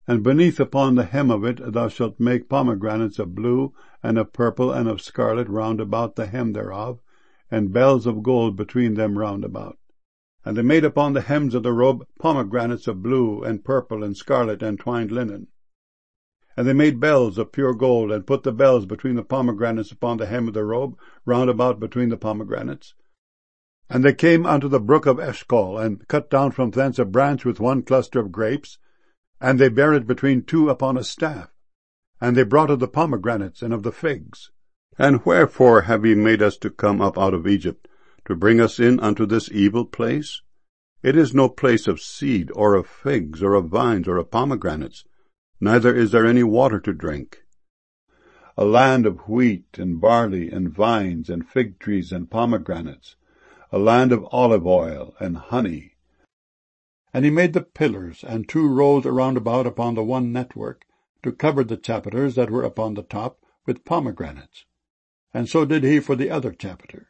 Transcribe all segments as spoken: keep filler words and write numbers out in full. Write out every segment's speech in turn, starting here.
And beneath upon the hem of it thou shalt make pomegranates of blue, and of purple, and of scarlet round about the hem thereof, and bells of gold between them round about. And they made upon the hems of the robe pomegranates of blue, and purple, and scarlet, and twined linen. And they made bells of pure gold, and put the bells between the pomegranates upon the hem of the robe, round about between the pomegranates. And they came unto the brook of Eshcol, and cut down from thence a branch with one cluster of grapes, and they bare it between two upon a staff. And they brought of the pomegranates and of the figs. And wherefore have ye made us to come up out of Egypt, to bring us in unto this evil place? It is no place of seed, or of figs, or of vines, or of pomegranates, neither is there any water to drink. A land of wheat, and barley, and vines, and fig trees, and pomegranates, a land of olive oil, and honey. And he made the pillars, and two rows around about upon the one network, to cover the chapiters that were upon the top, with pomegranates. And so did he for the other chapiter.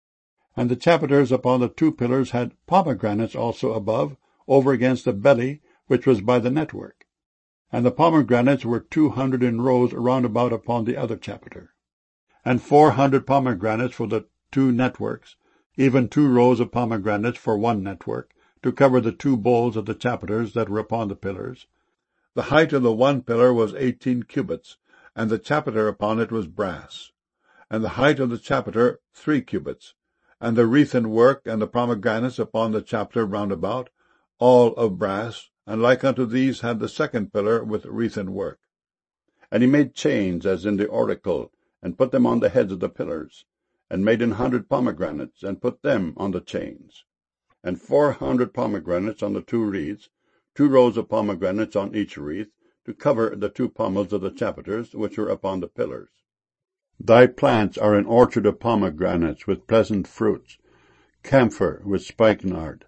And the chapiters upon the two pillars had pomegranates also above, over against the belly, which was by the network. And the pomegranates were two hundred in rows round about upon the other chapiter. And four hundred pomegranates for the two networks, even two rows of pomegranates for one network, to cover the two bowls of the chapiters that were upon the pillars. The height of the one pillar was eighteen cubits, and the chapiter upon it was brass. And the height of the chapiter three cubits, and the wreathen work and the pomegranates upon the chapiter round about, all of brass, and like unto these had the second pillar with wreathen work. And he made chains as in the oracle, and put them on the heads of the pillars, and made an hundred pomegranates, and put them on the chains. And four hundred pomegranates on the two wreaths, two rows of pomegranates on each wreath, to cover the two pommels of the chapiters which were upon the pillars. Thy plants are an orchard of pomegranates with pleasant fruits, camphor with spikenard.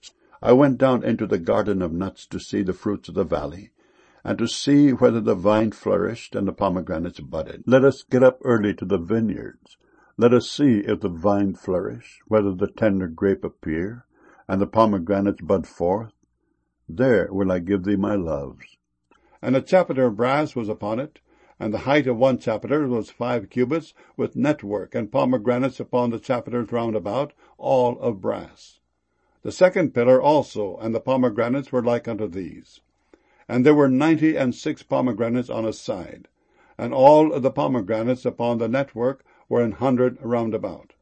I went down into the garden of nuts to see the fruits of the valley, and to see whether the vine flourished and the pomegranates budded. Let us get up early to the vineyards. Let us see if the vine flourish, whether the tender grape appear, and the pomegranates bud forth. There will I give thee my loves. And a chapiter of brass was upon it, and the height of one chapiter was five cubits, with network and pomegranates upon the chapiters round about, all of brass. The second pillar also, and the pomegranates were like unto these. And there were ninety and six pomegranates on a side, and all of the pomegranates upon the network were an hundred round about.